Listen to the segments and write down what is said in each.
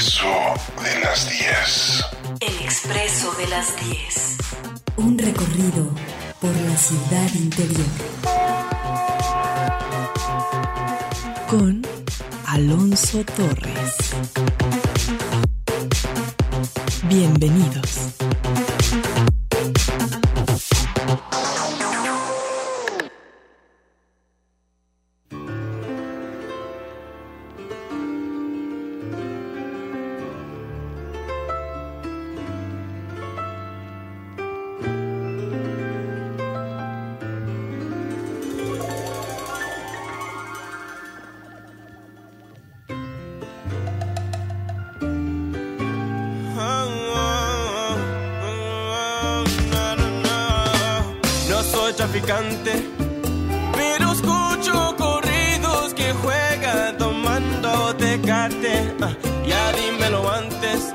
Expreso de las 10. El Expreso de las 10. Un recorrido por la ciudad interior. Con Alonso Torres. Bienvenidos. Pero escucho corridos que juegan tomando Tecate. Ya dímelo antes.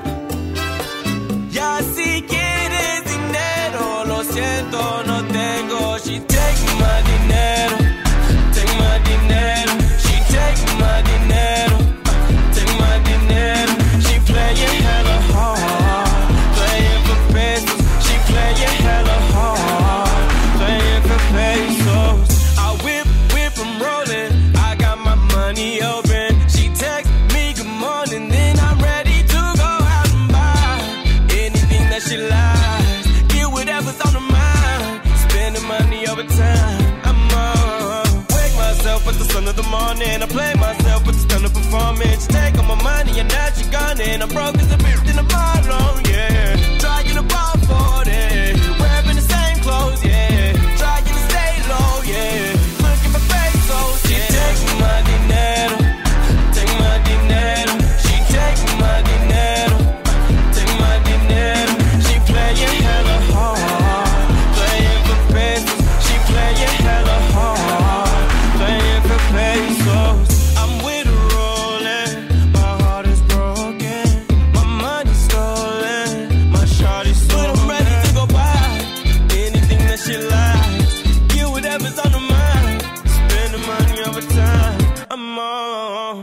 Ya si quieres dinero, lo siento, no tengo. She take my dinero, take my dinero. She take my dinero, take my dinero. She playing hella hard, playing for pesos. She playing hella hard, playing for pesos. I whip, I'm rolling. I got my money open. She text me good morning, then I'm ready to go out and buy anything that she likes. Get whatever's on her mind. Spending money over time. I'm on. Wake myself with the sun of the morning. I play myself with the stunning performance. Take all my money and now she gone and I'm broke as a bitch in a bottle, yeah. Trying to buy 40, wearing the same clothes, yeah. Trying to stay low, yeah. Looking for pesos, yeah. She take my dinero, take my dinero. She take my dinero, take my dinero. She playing hella hard, playing for pesos. She playing hella hard, playing for pesos. I'm with her rolling, my heart is broken, my money's stolen, my shawty's stolen. But I'm ready to go buy anything that she likes. Get whatever's on her mind. Spend the money over time. I'm on.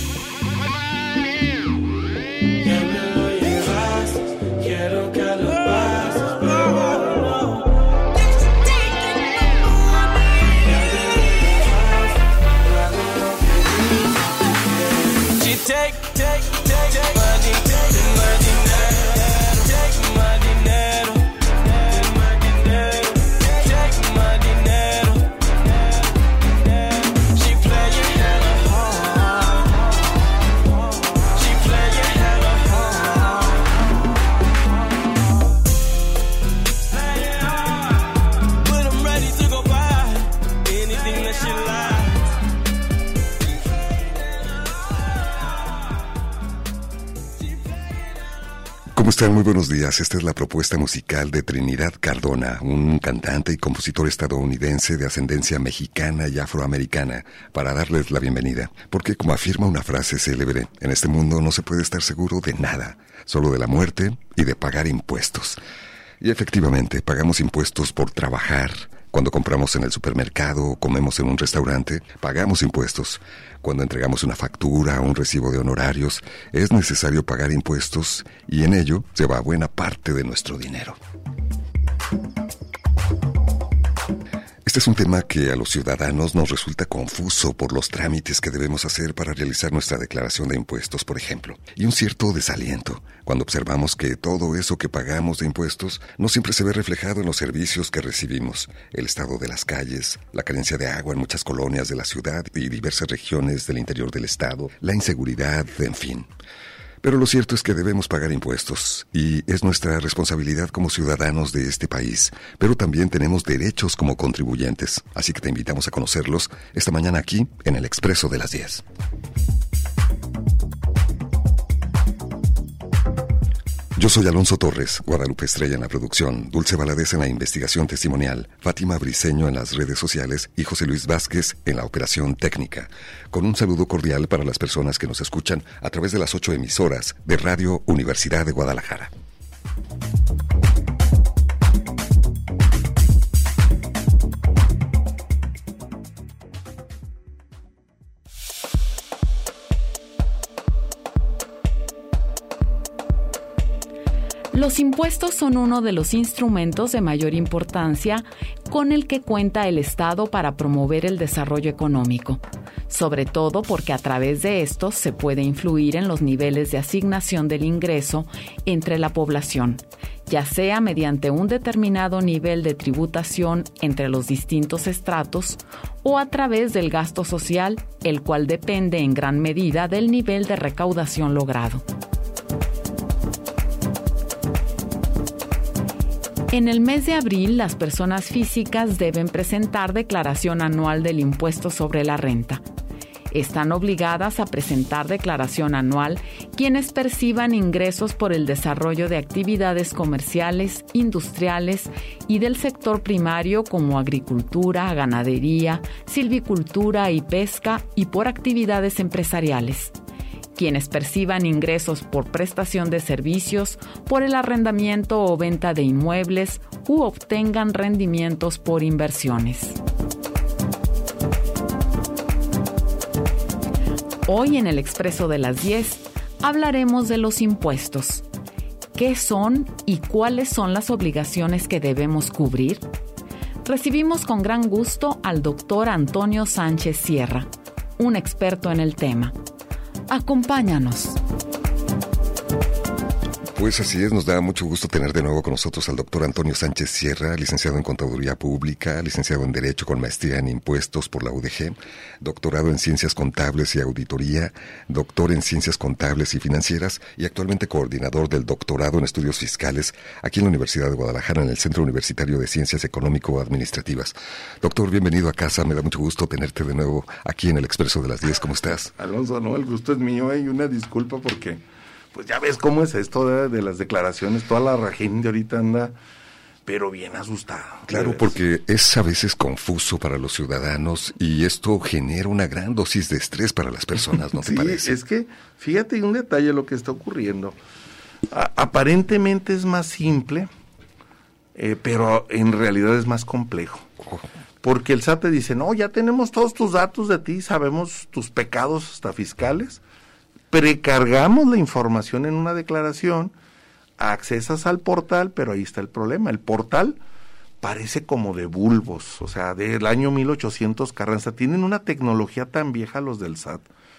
Ya me lo llevaste, quiero que lo pases, pero no. She take my dinero, take my dinero, take my dinero, take my dinero. She playing hella hard, she playing hella hard, playing hard. But I'm ready to go buy anything that she likes. ¿Cómo están? Muy buenos días. Esta es la propuesta musical de Trinidad Cardona, un cantante y compositor estadounidense de ascendencia mexicana y afroamericana, para darles la bienvenida. Porque, como afirma una frase célebre, en este mundo no se puede estar seguro de nada, solo de la muerte y de pagar impuestos. Y efectivamente, pagamos impuestos por trabajar. Cuando compramos en el supermercado o comemos en un restaurante, pagamos impuestos. Cuando entregamos una factura o un recibo de honorarios, es necesario pagar impuestos y en ello se va buena parte de nuestro dinero. Este es un tema que a los ciudadanos nos resulta confuso por los trámites que debemos hacer para realizar nuestra declaración de impuestos, por ejemplo, y un cierto desaliento cuando observamos que todo eso que pagamos de impuestos no siempre se ve reflejado en los servicios que recibimos, el estado de las calles, la carencia de agua en muchas colonias de la ciudad y diversas regiones del interior del estado, la inseguridad, en fin. Pero lo cierto es que debemos pagar impuestos y es nuestra responsabilidad como ciudadanos de este país, pero también tenemos derechos como contribuyentes, así que te invitamos a conocerlos esta mañana aquí en el Expreso de las 10. Yo soy Alonso Torres, Guadalupe Estrella en la producción, Dulce Valadez en la investigación testimonial, Fátima Briceño en las redes sociales y José Luis Vázquez en la operación técnica. Con un saludo cordial para las personas que nos escuchan a través de las 8 emisoras de Radio Universidad de Guadalajara. Los impuestos son uno de los instrumentos de mayor importancia con el que cuenta el Estado para promover el desarrollo económico, sobre todo porque a través de estos se puede influir en los niveles de asignación del ingreso entre la población, ya sea mediante un determinado nivel de tributación entre los distintos estratos o a través del gasto social, el cual depende en gran medida del nivel de recaudación logrado. En el mes de abril, las personas físicas deben presentar declaración anual del impuesto sobre la renta. Están obligadas a presentar declaración anual quienes perciban ingresos por el desarrollo de actividades comerciales, industriales y del sector primario como agricultura, ganadería, silvicultura y pesca y por actividades empresariales. Quienes perciban ingresos por prestación de servicios, por el arrendamiento o venta de inmuebles u obtengan rendimientos por inversiones. Hoy en el Expreso de las 10 hablaremos de los impuestos. ¿Qué son y cuáles son las obligaciones que debemos cubrir? Recibimos con gran gusto al doctor Antonio Sánchez Sierra, un experto en el tema. Acompáñanos. Pues así es, nos da mucho gusto tener de nuevo con nosotros al doctor Antonio Sánchez Sierra, licenciado en Contaduría Pública, licenciado en Derecho con maestría en Impuestos por la UDG, doctorado en Ciencias Contables y Auditoría, doctor en Ciencias Contables y Financieras y actualmente coordinador del doctorado en Estudios Fiscales aquí en la Universidad de Guadalajara, en el Centro Universitario de Ciencias Económico-Administrativas. Doctor, bienvenido a casa, me da mucho gusto tenerte de nuevo aquí en el Expreso de las 10. ¿Cómo estás? Alonso, no, el gusto es mío, y una disculpa porque... pues ya ves cómo es esto de las declaraciones, toda la gente ahorita anda, pero bien asustado. Claro, porque es a veces confuso para los ciudadanos y esto genera una gran dosis de estrés para las personas, ¿no te parece? Sí, es que, fíjate un detalle lo que está ocurriendo. Aparentemente es más simple, pero en realidad es más complejo. Porque el SAT te dice, no, ya tenemos todos tus datos de ti, sabemos tus pecados hasta fiscales, precargamos la información en una declaración, accesas al portal, pero ahí está el problema. El portal parece como de bulbos, o sea, del año 1800 Carranza. Tienen una tecnología tan vieja los del SAT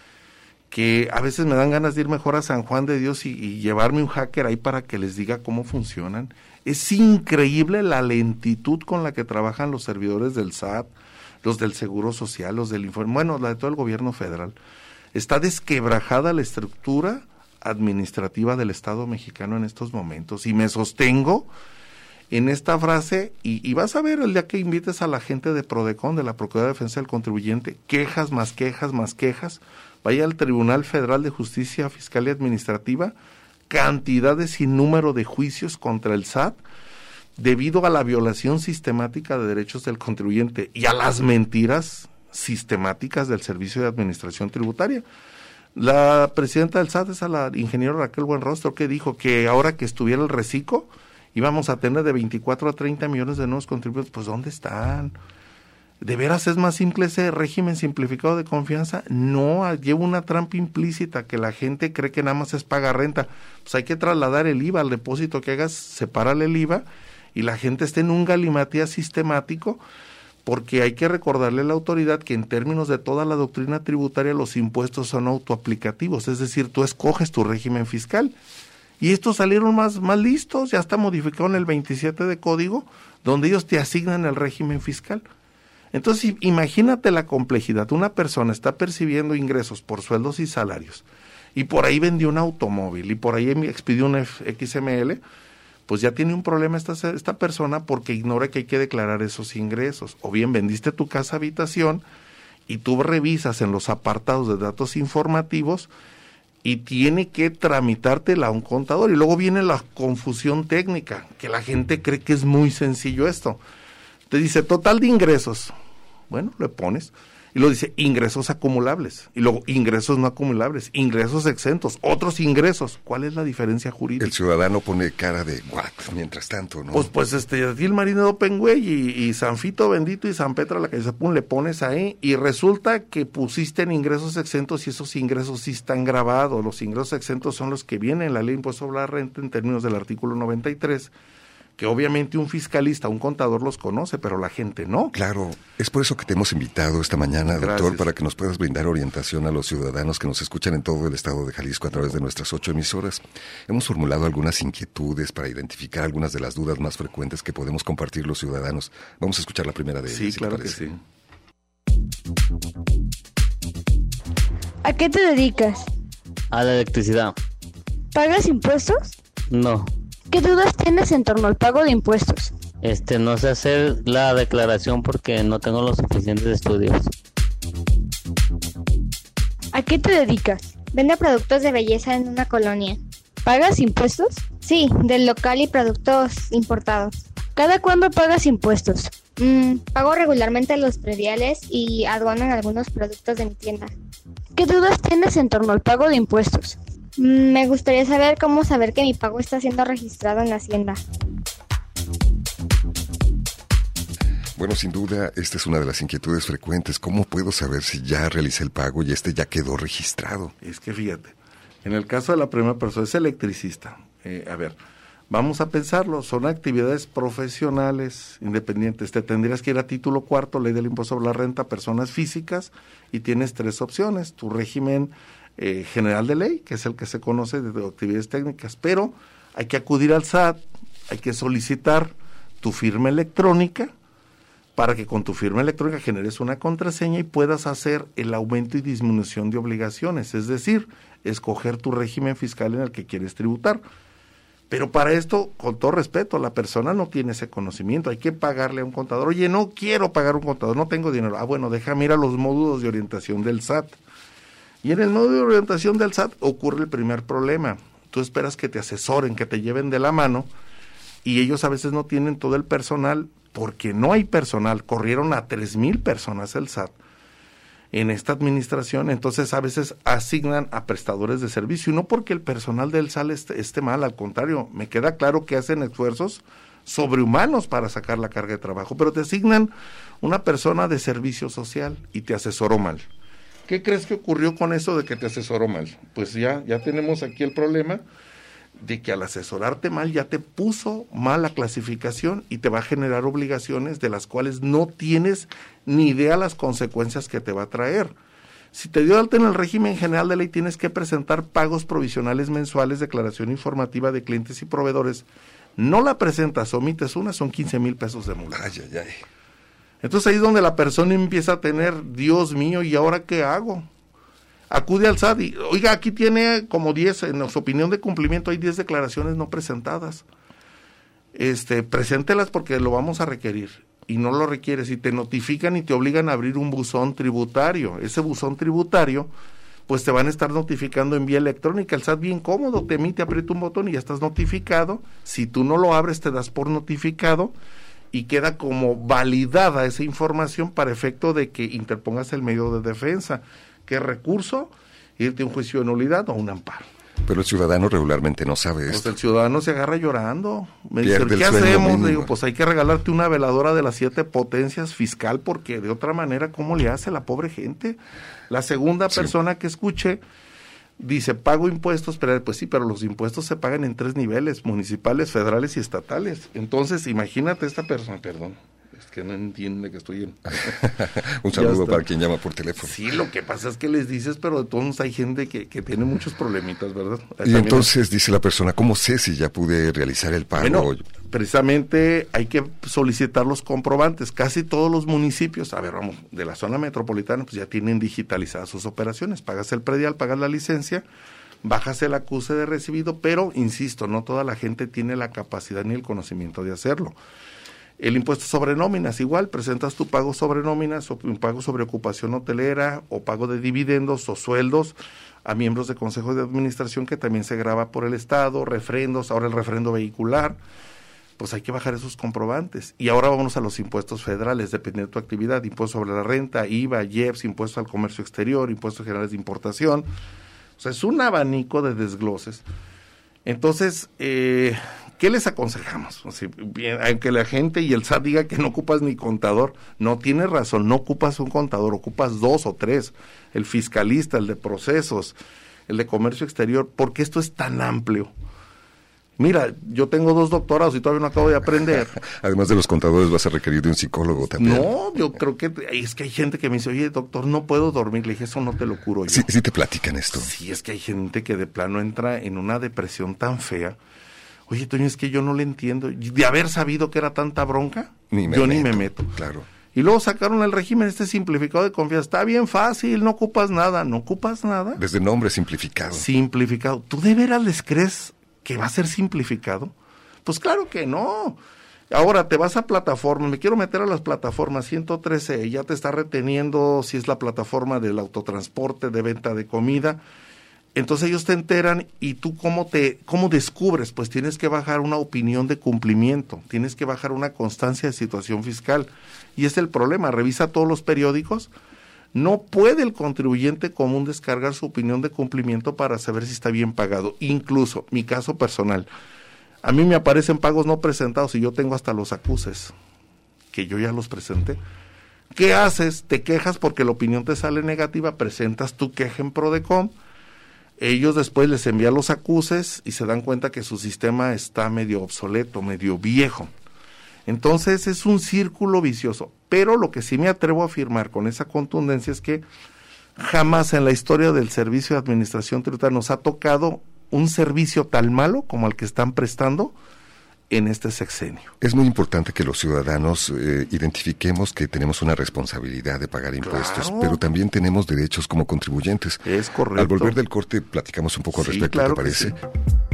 que a veces me dan ganas de ir mejor a San Juan de Dios y llevarme un hacker ahí para que les diga cómo funcionan. Es increíble la lentitud con la que trabajan los servidores del SAT, los del Seguro Social, los del Informe, bueno, la de todo el gobierno federal. Está desquebrajada la estructura administrativa del Estado mexicano en estos momentos. Y me sostengo en esta frase, y vas a ver el día que invites a la gente de Prodecon, de la Procuraduría de Defensa del Contribuyente, quejas más quejas más quejas, vaya al Tribunal Federal de Justicia Fiscal y Administrativa, cantidades sin número de juicios contra el SAT, debido a la violación sistemática de derechos del contribuyente y a las mentiras sistemáticas del Servicio de Administración Tributaria. La presidenta del SAT es a la ingeniera Raquel Buenrostro, que dijo que ahora que estuviera el reciclo íbamos a tener de 24 a 30 millones de nuevos contribuyentes. Pues ¿dónde están? ¿De veras es más simple ese régimen simplificado de confianza? No, lleva una trampa implícita que la gente cree que nada más es pagar renta. Pues hay que trasladar el IVA al depósito que hagas, separarle el IVA y la gente esté en un galimatías sistemático, porque hay que recordarle a la autoridad que en términos de toda la doctrina tributaria los impuestos son autoaplicativos, es decir, tú escoges tu régimen fiscal. Y estos salieron más listos, ya está modificado en el 27 de código, donde ellos te asignan el régimen fiscal. Entonces, imagínate la complejidad. Una persona está percibiendo ingresos por sueldos y salarios, y por ahí vendió un automóvil, y por ahí expidió un XML, pues ya tiene un problema esta persona porque ignora que hay que declarar esos ingresos. O bien vendiste tu casa habitación y tú revisas en los apartados de datos informativos y tiene que tramitártela a un contador. Y luego viene la confusión técnica, que la gente cree que es muy sencillo esto. Te dice total de ingresos. Bueno, le pones. Y luego dice ingresos acumulables, y luego ingresos no acumulables, ingresos exentos, otros ingresos. ¿Cuál es la diferencia jurídica? El ciudadano pone cara de what, mientras tanto, ¿no? Pues Gil Marino de Opengüey y San Fito Bendito y San Petra, la que le pones ahí, y resulta que pusiste en ingresos exentos y esos ingresos sí están grabados. Los ingresos exentos son los que vienen en la ley de impuesto sobre la renta en términos del artículo 93, que obviamente un fiscalista, un contador los conoce, pero la gente no. Claro, es por eso que te hemos invitado esta mañana, doctor, Gracias. para que nos puedas brindar orientación a los ciudadanos que nos escuchan en todo el estado de Jalisco a través de nuestras 8 emisoras. Hemos formulado algunas inquietudes para identificar algunas de las dudas más frecuentes que podemos compartir los ciudadanos. Vamos a escuchar la primera de ellas. Sí, si claro te que parece. sí. ¿A qué te dedicas? A la electricidad. ¿Pagas impuestos? No. ¿Qué dudas tienes en torno al pago de impuestos? No sé hacer la declaración porque no tengo los suficientes estudios. ¿A qué te dedicas? Vende productos de belleza en una colonia. ¿Pagas impuestos? Sí, del local y productos importados. ¿Cada cuándo pagas impuestos? Pago regularmente los prediales y aduana en algunos productos de mi tienda. ¿Qué dudas tienes en torno al pago de impuestos? Me gustaría saber cómo saber que mi pago está siendo registrado en la Hacienda. Bueno, sin duda, esta es una de las inquietudes frecuentes. ¿Cómo puedo saber si ya realicé el pago y ya quedó registrado? Es que fíjate, en el caso de la primera persona, es electricista. Vamos a pensarlo, son actividades profesionales independientes. Te tendrías que ir a título cuarto, ley del impuesto sobre la renta, personas físicas, y tienes 3 opciones. Tu régimen general de ley, que es el que se conoce de actividades técnicas, pero hay que acudir al SAT, hay que solicitar tu firma electrónica, para que con tu firma electrónica generes una contraseña y puedas hacer el aumento y disminución de obligaciones, es decir, escoger tu régimen fiscal en el que quieres tributar. Pero para esto, con todo respeto, la persona no tiene ese conocimiento, hay que pagarle a un contador. Oye, no quiero pagar a un contador, no tengo dinero. Bueno, déjame ir a los módulos de orientación del SAT. Y en el módulo de orientación del SAT ocurre el primer problema. Tú esperas que te asesoren, que te lleven de la mano, y ellos a veces no tienen todo el personal, porque no hay personal. Corrieron a 3,000 personas el SAT en esta administración, entonces a veces asignan a prestadores de servicio, y no porque el personal del SAT esté mal, al contrario, me queda claro que hacen esfuerzos sobrehumanos para sacar la carga de trabajo, pero te asignan una persona de servicio social y te asesoró mal. ¿Qué crees que ocurrió con eso de que te asesoró mal? Pues ya tenemos aquí el problema de que al asesorarte mal ya te puso mal la clasificación y te va a generar obligaciones de las cuales no tienes ni idea las consecuencias que te va a traer. Si te dio alta en el régimen general de ley, tienes que presentar pagos provisionales mensuales, declaración informativa de clientes y proveedores. No la presentas, omites una, son 15,000 pesos de multa. Ay, ay, ay. Entonces ahí es donde la persona empieza a tener, Dios mío, ¿y ahora qué hago? Acude al SAT y, oiga, aquí tiene como 10, en su opinión de cumplimiento hay 10 declaraciones no presentadas. Preséntelas porque lo vamos a requerir. Y no lo requieres, y te notifican y te obligan a abrir un buzón tributario. Ese buzón tributario, pues te van a estar notificando en vía electrónica. El SAT bien cómodo, te emite, aprieta un botón y ya estás notificado. Si tú no lo abres, te das por notificado y queda como validada esa información para efecto de que interpongas el medio de defensa. ¿Qué recurso? Irte a un juicio de nulidad o un amparo. Pero el ciudadano regularmente no sabe esto. Pues el ciudadano se agarra llorando. Me dice, Pierde el ¿qué sueño hacemos? mínimo. Le digo, pues hay que regalarte una veladora de las 7 potencias fiscal, porque de otra manera, ¿cómo le hace la pobre gente? La segunda persona que escuche dice, pago impuestos, pero pues sí, pero los impuestos se pagan en 3 niveles, municipales, federales y estatales. Entonces, imagínate esta persona, perdón, es que no entiende que estoy en... Un saludo para quien llama por teléfono. Sí, lo que pasa es que les dices, pero de todos hay gente que tiene muchos problemitas, ¿verdad? Y también entonces dice la persona, ¿cómo sé si ya pude realizar el pago? Bueno, precisamente hay que solicitar los comprobantes. Casi todos los municipios, de la zona metropolitana, pues ya tienen digitalizadas sus operaciones. Pagas el predial, pagas la licencia, bajas el acuse de recibido, pero, insisto, no toda la gente tiene la capacidad ni el conocimiento de hacerlo. El impuesto sobre nóminas, igual, presentas tu pago sobre nóminas, o un pago sobre ocupación hotelera, o pago de dividendos o sueldos a miembros de consejos de administración, que también se graba por el Estado, refrendos, ahora el refrendo vehicular. pues hay que bajar esos comprobantes. Y ahora vamos a los impuestos federales, dependiendo de tu actividad, impuesto sobre la renta, IVA, IEPS, impuesto al comercio exterior, impuestos generales de importación. O sea, es un abanico de desgloses. Entonces, ¿qué les aconsejamos? O sea, bien, aunque la gente y el SAT diga que no ocupas ni contador, no tienes razón, no ocupas un contador, ocupas 2 o 3, el fiscalista, el de procesos, el de comercio exterior, porque esto es tan amplio. Mira, yo tengo 2 doctorados y todavía no acabo de aprender. Además de los contadores, vas a requerir de un psicólogo también. No, yo creo que es que hay gente que me dice, oye, doctor, no puedo dormir. Le dije, eso no te lo curo yo. Sí te platican esto. Sí, es que hay gente que de plano entra en una depresión tan fea. Oye, Toño, es que yo no le entiendo. De haber sabido que era tanta bronca, ni me meto. Claro. Y luego sacaron el régimen simplificado de confianza. Está bien fácil, no ocupas nada. ¿No ocupas nada? Desde el nombre, simplificado. Simplificado. ¿Tú de veras les crees que va a ser simplificado? Pues claro que no. Ahora te vas a plataformas, me quiero meter a las plataformas 113, ya te está reteniendo si es la plataforma del autotransporte, de venta de comida. Entonces ellos te enteran y tú ¿cómo descubres? Pues tienes que bajar una opinión de cumplimiento, tienes que bajar una constancia de situación fiscal. Y es el problema, revisa todos los periódicos. No puede el contribuyente común descargar su opinión de cumplimiento para saber si está bien pagado. Incluso, mi caso personal, a mí me aparecen pagos no presentados y yo tengo hasta los acuses, que yo ya los presenté. ¿Qué haces? Te quejas porque la opinión te sale negativa, presentas tu queja en Prodecom, ellos después les envían los acuses y se dan cuenta que su sistema está medio obsoleto, medio viejo. Entonces es un círculo vicioso, pero lo que sí me atrevo a afirmar con esa contundencia es que jamás en la historia del Servicio de Administración Tributaria nos ha tocado un servicio tan malo como el que están prestando en este sexenio. Es muy importante que los ciudadanos identifiquemos que tenemos una responsabilidad de pagar impuestos, claro, pero también tenemos derechos como contribuyentes. Es correcto. Al volver del corte platicamos un poco al respecto, claro, ¿te parece? Sí.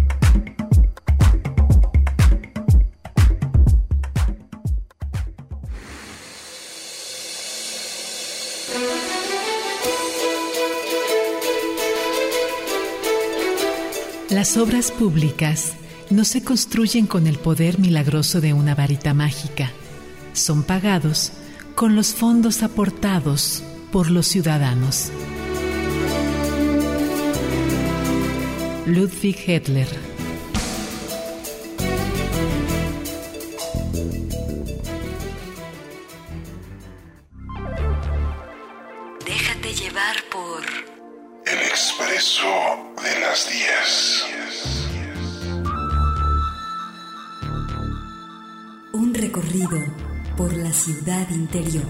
Las obras públicas no se construyen con el poder milagroso de una varita mágica. Son pagados con los fondos aportados por los ciudadanos. Ludwig Hitler. Déjate llevar por El Expreso de las 10. Un recorrido por la ciudad interior.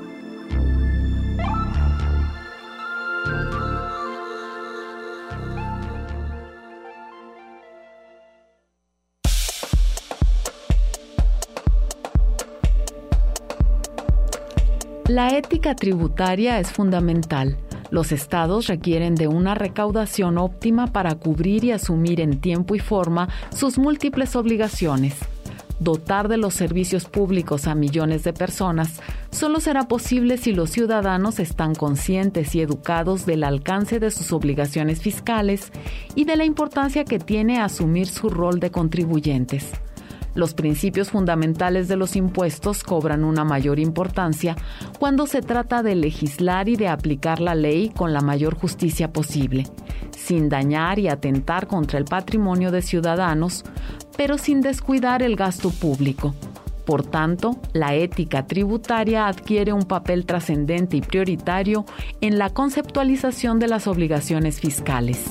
La ética tributaria es fundamental. Los estados requieren de una recaudación óptima para cubrir y asumir en tiempo y forma sus múltiples obligaciones. Dotar de los servicios públicos a millones de personas solo será posible si los ciudadanos están conscientes y educados del alcance de sus obligaciones fiscales y de la importancia que tiene asumir su rol de contribuyentes. Los principios fundamentales de los impuestos cobran una mayor importancia cuando se trata de legislar y de aplicar la ley con la mayor justicia posible, sin dañar y atentar contra el patrimonio de ciudadanos, pero sin descuidar el gasto público. Por tanto, la ética tributaria adquiere un papel trascendente y prioritario en la conceptualización de las obligaciones fiscales.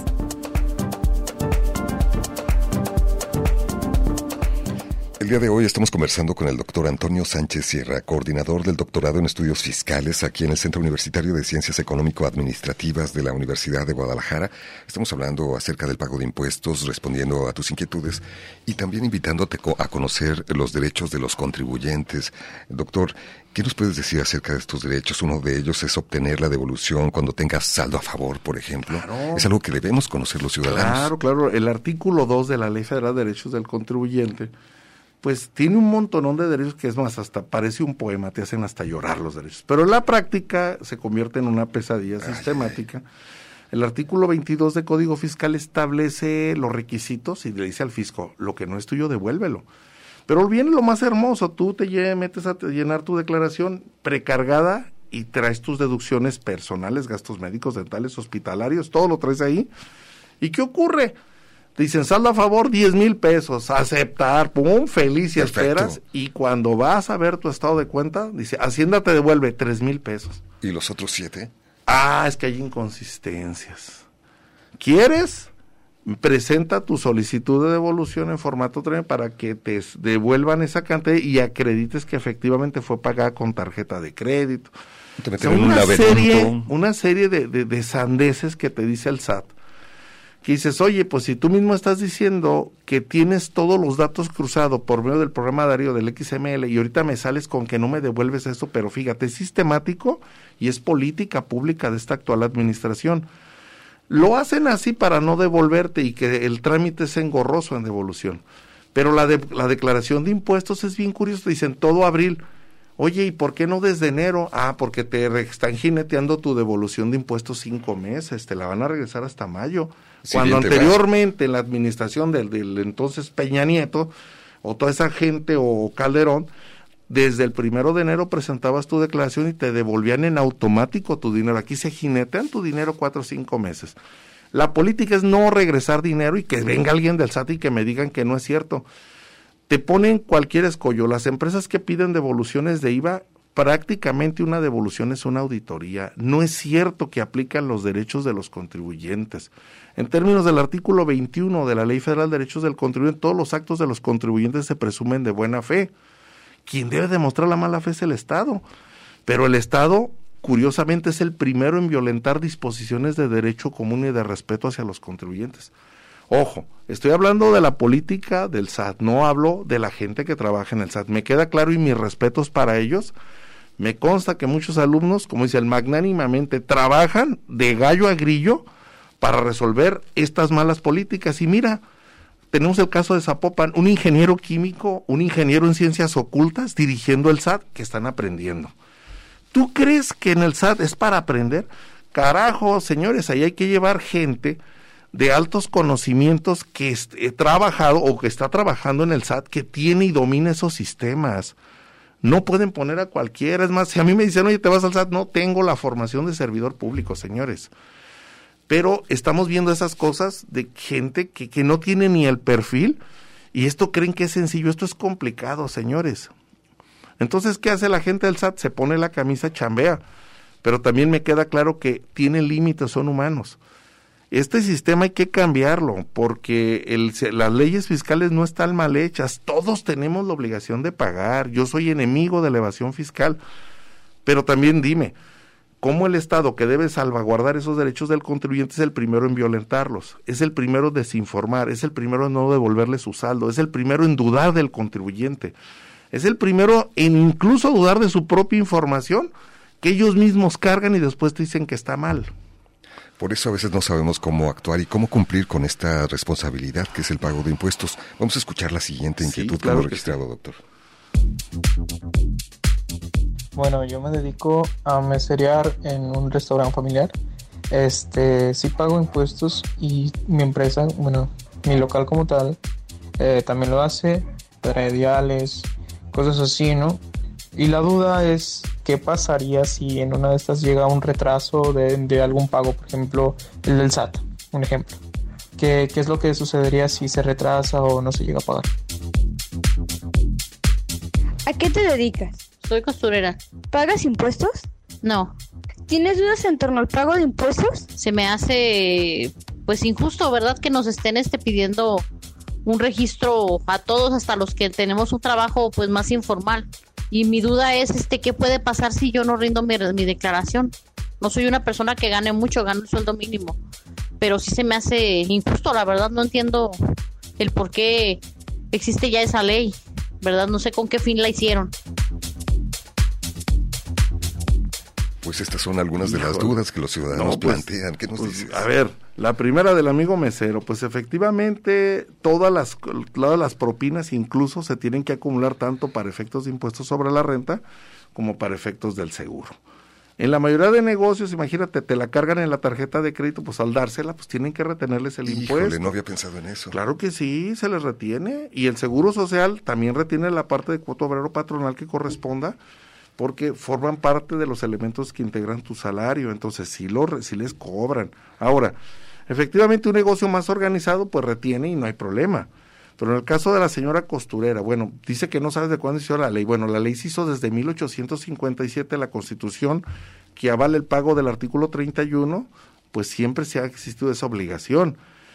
El día de hoy estamos conversando con el doctor Antonio Sánchez Sierra, coordinador del doctorado en estudios fiscales aquí en el Centro Universitario de Ciencias Económico-Administrativas de la Universidad de Guadalajara. Estamos hablando acerca del pago de impuestos, respondiendo a tus inquietudes y también invitándote a conocer los derechos de los contribuyentes. Doctor, ¿qué nos puedes decir acerca de estos derechos? Uno de ellos es obtener la devolución cuando tengas saldo a favor, por ejemplo. Claro. Es algo que debemos conocer los ciudadanos. Claro. El artículo 2 de la Ley Federal de Derechos del Contribuyente pues tiene un montonón de derechos que es más, hasta parece un poema, te hacen hasta llorar los derechos. Pero en la práctica se convierte en una pesadilla sistemática. El artículo 22 de Código Fiscal establece los requisitos y le dice al fisco, lo que no es tuyo, devuélvelo. Pero viene lo más hermoso, tú metes a llenar tu declaración precargada y traes tus deducciones personales, gastos médicos, dentales, hospitalarios, todo lo traes ahí. ¿Y qué ocurre? Te dicen, saldo a favor, 10,000 pesos, aceptar, pum, feliz y esperas. Y cuando vas a ver tu estado de cuenta, dice, Hacienda te devuelve 3,000 pesos. ¿Y los otros 7? Es que hay inconsistencias. ¿Quieres? Presenta tu solicitud de devolución en formato TREM para que te devuelvan esa cantidad y acredites que efectivamente fue pagada con tarjeta de crédito. Te meten en un laberinto. Una serie de sandeces que te dice el SAT. Que dices, oye, pues si tú mismo estás diciendo que tienes todos los datos cruzados por medio del programa Darío del XML y ahorita me sales con que no me devuelves eso, pero fíjate, es sistemático y es política pública de esta actual administración. Lo hacen así para no devolverte y que el trámite es engorroso en devolución. Pero la declaración de impuestos es bien curioso, dicen todo abril. Oye, ¿y por qué no desde enero? Porque te están jineteando tu devolución de impuestos 5 meses, te la van a regresar hasta mayo. Sí, cuando anteriormente en la administración del entonces Peña Nieto, o toda esa gente, o Calderón, desde el 1 de enero presentabas tu declaración y te devolvían en automático tu dinero. Aquí se jinetean tu dinero 4 o 5 meses. La política es no regresar dinero y que venga alguien del SAT y que me digan que no es cierto. Te ponen cualquier escollo. Las empresas que piden devoluciones de IVA, prácticamente una devolución es una auditoría. No es cierto que aplican los derechos de los contribuyentes. En términos del artículo 21 de la Ley Federal de Derechos del Contribuyente, todos los actos de los contribuyentes se presumen de buena fe. Quien debe demostrar la mala fe es el Estado. Pero el Estado, curiosamente, es el primero en violentar disposiciones de derecho común y de respeto hacia los contribuyentes. Ojo, estoy hablando de la política del SAT, no hablo de la gente que trabaja en el SAT. Me queda claro y mis respetos para ellos. Me consta que muchos alumnos, como dice, magnánimamente trabajan de gallo a grillo para resolver estas malas políticas. Y mira, tenemos el caso de Zapopan, un ingeniero químico, un ingeniero en ciencias ocultas dirigiendo el SAT, que están aprendiendo. ¿Tú crees que en el SAT es para aprender? Carajo, señores, ahí hay que llevar gente de altos conocimientos que he trabajado o que está trabajando en el SAT, que tiene y domina esos sistemas. No pueden poner a cualquiera. Es más, si a mí me dicen, oye, te vas al SAT, no tengo la formación de servidor público, señores. Pero estamos viendo esas cosas de gente que no tiene ni el perfil, y esto creen que es sencillo. Esto es complicado, señores. Entonces, ¿qué hace la gente del SAT? Se pone la camisa, chambea. Pero también me queda claro que tienen límites, son humanos. Este sistema hay que cambiarlo, porque las leyes fiscales no están mal hechas. Todos tenemos la obligación de pagar. Yo soy enemigo de la evasión fiscal. Pero también dime, ¿cómo el Estado, que debe salvaguardar esos derechos del contribuyente, es el primero en violentarlos? Es el primero en desinformar, es el primero en no devolverle su saldo, es el primero en dudar del contribuyente, es el primero en incluso dudar de su propia información, que ellos mismos cargan y después te dicen que está mal. Por eso a veces no sabemos cómo actuar y cómo cumplir con esta responsabilidad que es el pago de impuestos. Vamos a escuchar la siguiente inquietud que hemos registrado, doctor. Bueno, yo me dedico a meserear en un restaurante familiar. Sí pago impuestos y mi empresa, mi local como tal, también lo hace, prediales, cosas así, ¿no? Y la duda es, ¿qué pasaría si en una de estas llega un retraso de algún pago? Por ejemplo, el del SAT, un ejemplo. ¿Qué es lo que sucedería si se retrasa o no se llega a pagar? ¿A qué te dedicas? Soy costurera. ¿Pagas impuestos? No. ¿Tienes dudas en torno al pago de impuestos? Se me hace, pues, injusto, ¿verdad? Que nos estén pidiendo un registro a todos, hasta los que tenemos un trabajo, pues, más informal. Y mi duda es, ¿qué puede pasar si yo no rindo mi declaración? No soy una persona que gane mucho, gano el sueldo mínimo. Pero sí se me hace injusto, la verdad, no entiendo el por qué existe ya esa ley, ¿verdad? No sé con qué fin la hicieron. Pues estas son algunas de las dudas que los ciudadanos plantean. ¿Qué nos dices? A ver, la primera del amigo mesero, pues efectivamente todas las propinas incluso se tienen que acumular tanto para efectos de impuestos sobre la renta como para efectos del seguro. En la mayoría de negocios, imagínate, te la cargan en la tarjeta de crédito, pues al dársela, pues tienen que retenerles el impuesto. No había pensado en eso. Claro que sí, se les retiene. Y el Seguro Social también retiene la parte de cuota obrero patronal que corresponda, porque forman parte de los elementos que integran tu salario. Entonces, sí les cobran. Ahora, efectivamente, un negocio más organizado, pues retiene y no hay problema. Pero en el caso de la señora costurera, bueno, dice que no sabes de cuándo se hizo la ley. Bueno, la ley se hizo desde 1857, la Constitución, que avala el pago del artículo 31, pues siempre se ha existido esa obligación.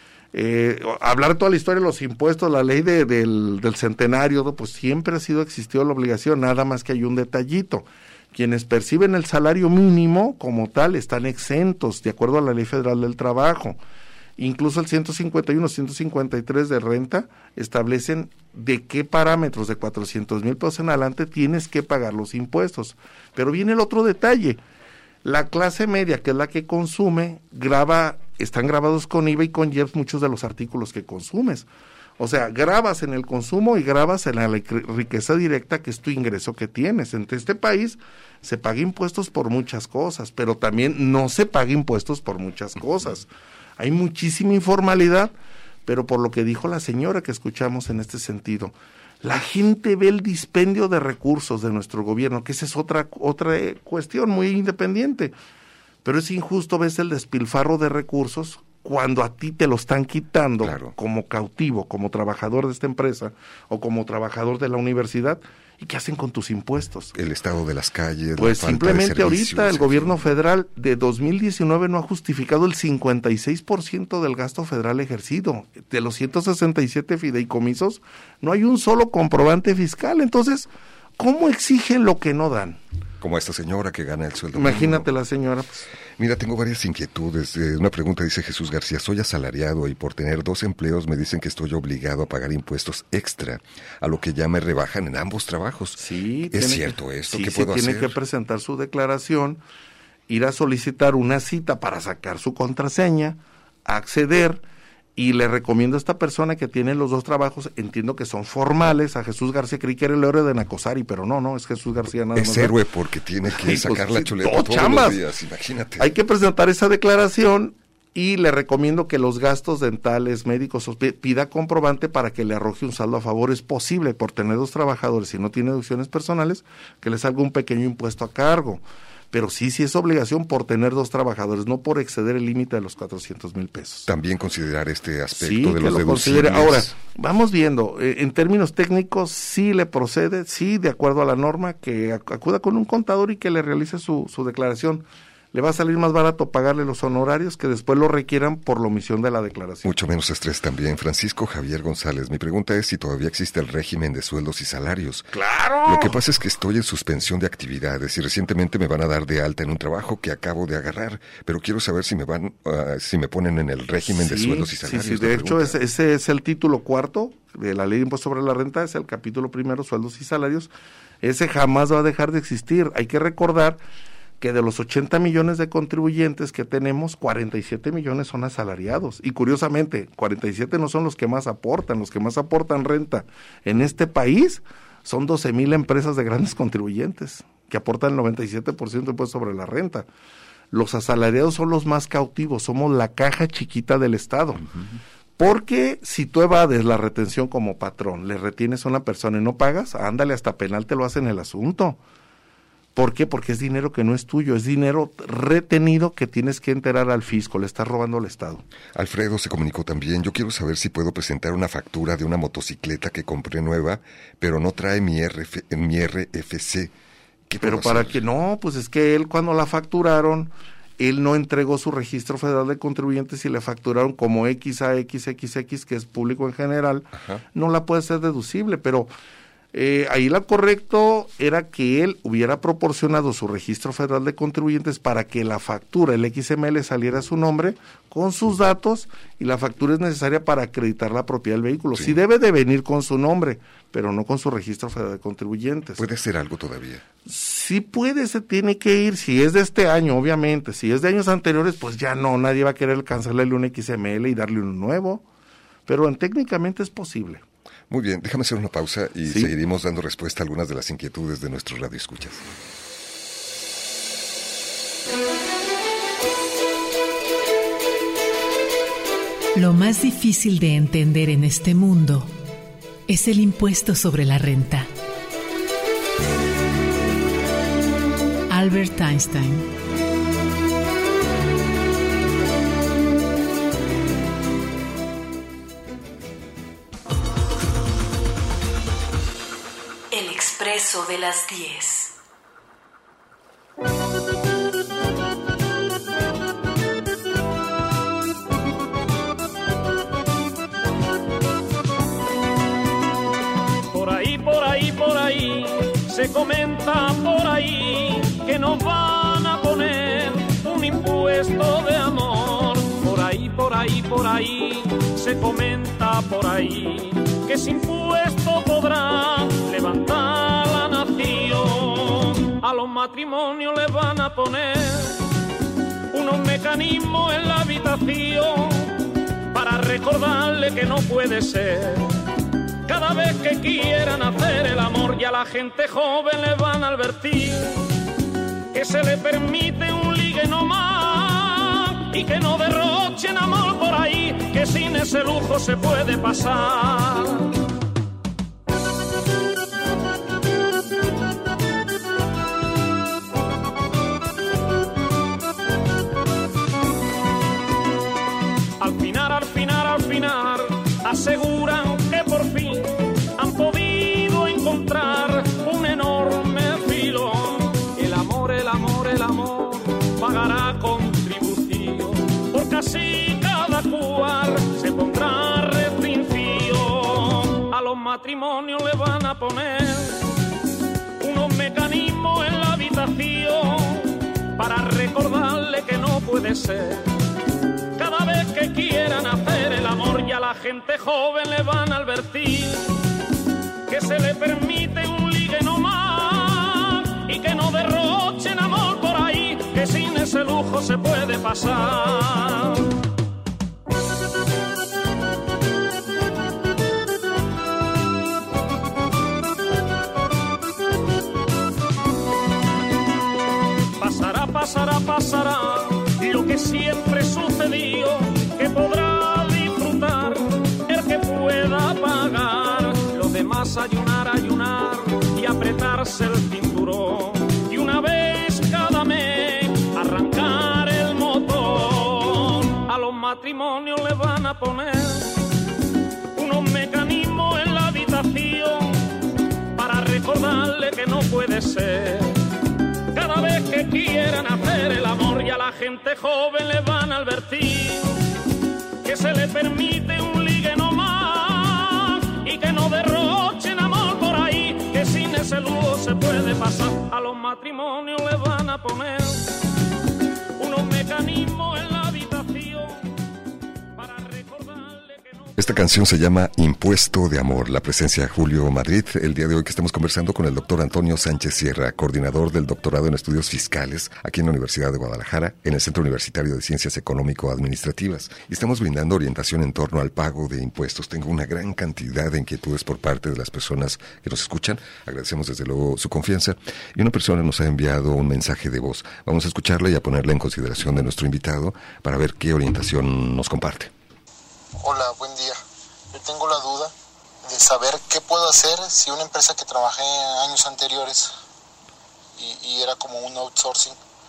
Hablar de toda la historia de los impuestos, la ley del centenario, pues siempre ha existido la obligación, nada más que hay un detallito. Quienes perciben el salario mínimo como tal están exentos, de acuerdo a la Ley Federal del Trabajo. Incluso el 151, 153 de renta establecen de qué parámetros de 400,000 pesos en adelante tienes que pagar los impuestos. Pero viene el otro detalle. La clase media, que es la que consume, están grabados con IVA y con IEPS muchos de los artículos que consumes. O sea, grabas en el consumo y grabas en la riqueza directa, que es tu ingreso que tienes. En este país se paga impuestos por muchas cosas, pero también no se paga impuestos por muchas cosas. Hay muchísima informalidad, pero por lo que dijo la señora que escuchamos en este sentido, la gente ve el dispendio de recursos de nuestro gobierno, que esa es otra cuestión muy independiente, pero es injusto ver el despilfarro de recursos cuando a ti te lo están quitando, claro, como cautivo, como trabajador de esta empresa o como trabajador de la universidad. ¿Y qué hacen con tus impuestos? El estado de las calles. Pues simplemente ahorita el gobierno federal de 2019 no ha justificado el 56% del gasto federal ejercido. De los 167 fideicomisos, no hay un solo comprobante fiscal. Entonces, ¿cómo exigen lo que no dan? Como esta señora que gana el sueldo. Imagínate la señora. Pues. Mira, tengo varias inquietudes. Una pregunta dice Jesús García: soy asalariado y por tener 2 empleos me dicen que estoy obligado a pagar impuestos extra, a lo que ya me rebajan en ambos trabajos. Sí. ¿Es cierto esto? Sí, ¿Qué puedo hacer? Tiene que presentar su declaración, ir a solicitar una cita para sacar su contraseña, acceder. Y le recomiendo a esta persona que tiene los 2 trabajos, entiendo que son formales. A Jesús García creí que era el héroe de Nacosari, pero no, es Jesús García nada más. Es héroe porque tiene que sacar la chuleta todos chambas. Los días, imagínate. Hay que presentar esa declaración y le recomiendo que los gastos dentales, médicos, pida comprobante para que le arroje un saldo a favor. Es posible, por tener 2 trabajadores y no tiene deducciones personales, que le salga un pequeño impuesto a cargo. Pero sí es obligación por tener 2 trabajadores, no por exceder el límite de los 400,000 pesos. También considerar este aspecto sí, de los deducibles. Ahora, vamos viendo, en términos técnicos, sí le procede, sí, de acuerdo a la norma, que acuda con un contador y que le realice su declaración. Le va a salir más barato pagarle los honorarios que después lo requieran por la omisión de la declaración. Mucho menos estrés también. Francisco Javier González, mi pregunta es si todavía existe el régimen de sueldos y salarios. ¡Claro! Lo que pasa es que estoy en suspensión de actividades y recientemente me van a dar de alta en un trabajo que acabo de agarrar, pero quiero saber si me ponen en el régimen de sueldos y salarios. Sí, de hecho ese es el título 4 de la Ley de Impuesto sobre la Renta, es el capítulo 1, sueldos y salarios. Ese jamás va a dejar de existir. Hay que recordar que de los 80 millones de contribuyentes que tenemos, 47 millones son asalariados. Y curiosamente, 47 no son los que más aportan renta en este país son 12,000 empresas de grandes contribuyentes, que aportan el 97% de impuesto sobre la renta. Los asalariados son los más cautivos, somos la caja chiquita del Estado. Uh-huh. Porque si tú evades la retención como patrón, le retienes a una persona y no pagas, ándale, hasta penal te lo hacen el asunto. ¿Por qué? Porque es dinero que no es tuyo, es dinero retenido que tienes que enterar al fisco, le estás robando al Estado. Alfredo se comunicó también: yo quiero saber si puedo presentar una factura de una motocicleta que compré nueva, pero no trae mi RFC. Pero para que no, pues es que él cuando la facturaron, él no entregó su registro federal de contribuyentes y le facturaron como XAXXX, que es público en general. Ajá. No la puede ser deducible, pero ahí lo correcto era que él hubiera proporcionado su registro federal de contribuyentes para que la factura, el XML, saliera a su nombre con sus datos, y la factura es necesaria para acreditar la propiedad del vehículo. Sí debe de venir con su nombre, pero no con su registro federal de contribuyentes. ¿Puede ser algo todavía? Sí puede, se tiene que ir. Si es de este año, obviamente. Si es de años anteriores, pues ya no, nadie va a querer cancelarle un XML y darle uno nuevo. Pero técnicamente es posible. Muy bien, déjame hacer una pausa y seguiremos dando respuesta a algunas de las inquietudes de nuestros radioescuchas. Lo más difícil de entender en este mundo es el impuesto sobre la renta. Albert Einstein. El expreso de las 10. Se comenta por ahí que nos van a poner un impuesto de amor. Por ahí, se comenta por ahí que ese impuesto podrá levantar la nación. A los matrimonios les van a poner unos mecanismos en la habitación para recordarle que no puede ser. Cada vez que quieran hacer el amor, y a la gente joven le van a advertir que se le permite un ligue no más y que no derrochen amor por ahí, que sin ese lujo se puede pasar. Al final, aseguran que por fin han podido encontrar un enorme filón. El amor pagará contribución, porque así cada cual se pondrá restricción. A los matrimonios le van a poner unos mecanismos en la habitación para recordarle que no puede ser. Cada vez que quieran hacer el amor, y a la gente joven le van a advertir que se le permite un ligue no más y que no derrochen amor por ahí, que sin ese lujo se puede pasar. Pasará lo que siempre sucedió, que podrá disfrutar el que pueda pagar. Los demás ayunar y apretarse el cinturón, y una vez cada mes arrancar el motor. A los matrimonios le van a poner unos mecanismos en la habitación para recordarle que no puede ser. Cada vez que quieran hacer el amor, y a la gente joven le van a advertir que se le permite un ligue no más y que no derrochen amor por ahí, que sin ese lujo se puede pasar. A los matrimonios le van a poner unos mecanismos en la habitación para recordarle que no... Esta canción se llama Impuesto de Amor. La presencia de Julio Madrid. El día de hoy que estamos conversando con el doctor Antonio Sánchez Sierra, coordinador del doctorado en estudios fiscales aquí en la Universidad de Guadalajara, en el Centro Universitario de Ciencias Económico-Administrativas. Y estamos brindando orientación en torno al pago de impuestos. Tengo una gran cantidad de inquietudes por parte de las personas que nos escuchan. Agradecemos desde luego su confianza. Y una persona nos ha enviado un mensaje de voz. Vamos a escucharla y a ponerla en consideración de nuestro invitado para ver qué orientación nos comparte. Hola, buen día. Yo tengo la duda de saber qué puedo hacer si una empresa que trabajé en años anteriores y era como un outsourcing,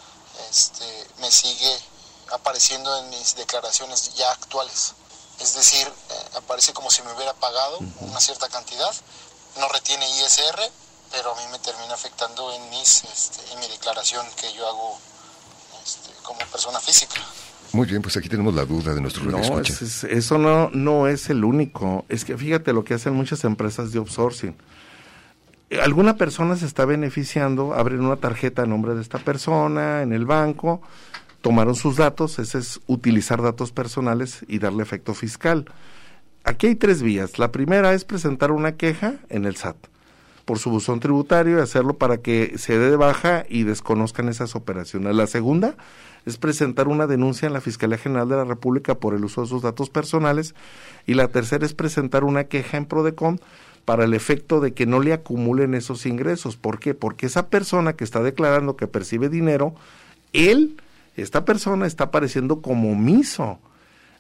me sigue apareciendo en mis declaraciones ya actuales. Es decir, aparece como si me hubiera pagado una cierta cantidad, no retiene ISR, pero a mí me termina afectando en mi declaración que yo hago como persona física. Muy bien, pues aquí tenemos la duda de nuestro radioescucha. Eso no es el único. Es que fíjate lo que hacen muchas empresas de outsourcing. Alguna persona se está beneficiando, abren una tarjeta a nombre de esta persona en el banco, tomaron sus datos, ese es utilizar datos personales y darle efecto fiscal. Aquí hay 3 vías. La primera es presentar una queja en el SAT por su buzón tributario y hacerlo para que se dé de baja y desconozcan esas operaciones. La segunda es presentar una denuncia en la Fiscalía General de la República por el uso de sus datos personales, y la tercera es presentar una queja en PRODECON para el efecto de que no le acumulen esos ingresos. ¿Por qué? Porque esa persona que está declarando que percibe dinero, esta persona está apareciendo como omiso.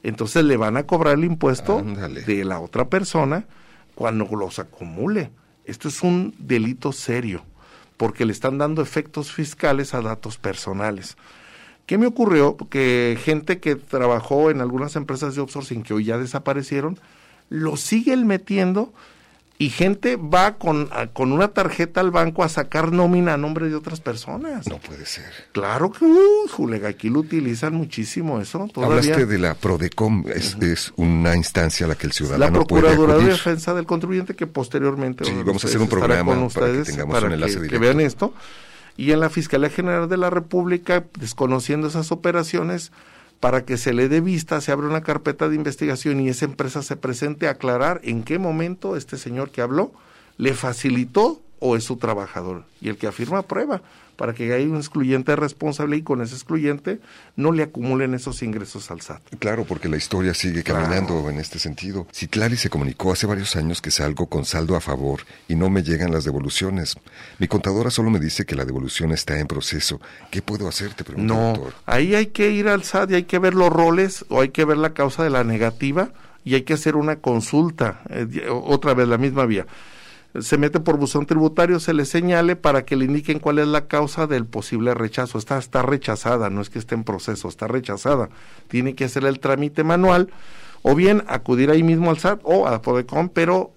Entonces le van a cobrar el impuesto de la otra persona cuando los acumule. Esto es un delito serio, porque le están dando efectos fiscales a datos personales. ¿Qué me ocurrió? Que gente que trabajó en algunas empresas de outsourcing que hoy ya desaparecieron, lo siguen metiendo, y gente va con una tarjeta al banco a sacar nómina a nombre de otras personas. No puede ser. Claro que, Julega, aquí lo utilizan muchísimo eso. Todavía. Hablaste de la PRODECON, es una instancia a la que el ciudadano puede acudir. La Procuraduría de Defensa del Contribuyente, que posteriormente vamos a hacer un programa con ustedes, para que tengamos un enlace directo. Que vean esto. Y en la Fiscalía General de la República, desconociendo esas operaciones, para que se le dé vista, se abre una carpeta de investigación y esa empresa se presente a aclarar en qué momento este señor que habló le facilitó o es su trabajador. Y el que afirma prueba, para que haya un excluyente responsable y con ese excluyente no le acumulen esos ingresos al SAT. Claro, porque la historia sigue caminando en este sentido. Citlali se comunicó hace varios años que salgo con saldo a favor y no me llegan las devoluciones. Mi contadora solo me dice que la devolución está en proceso. ¿Qué puedo hacer? Te pregunto, doctor. Ahí hay que ir al SAT y hay que ver los roles o hay que ver la causa de la negativa y hay que hacer una consulta, otra vez la misma vía. Se mete por buzón tributario, se le señale para que le indiquen cuál es la causa del posible rechazo. Está rechazada, no es que esté en proceso, está rechazada. Tiene que hacer el trámite manual, o bien acudir ahí mismo al SAT o a PRODECON,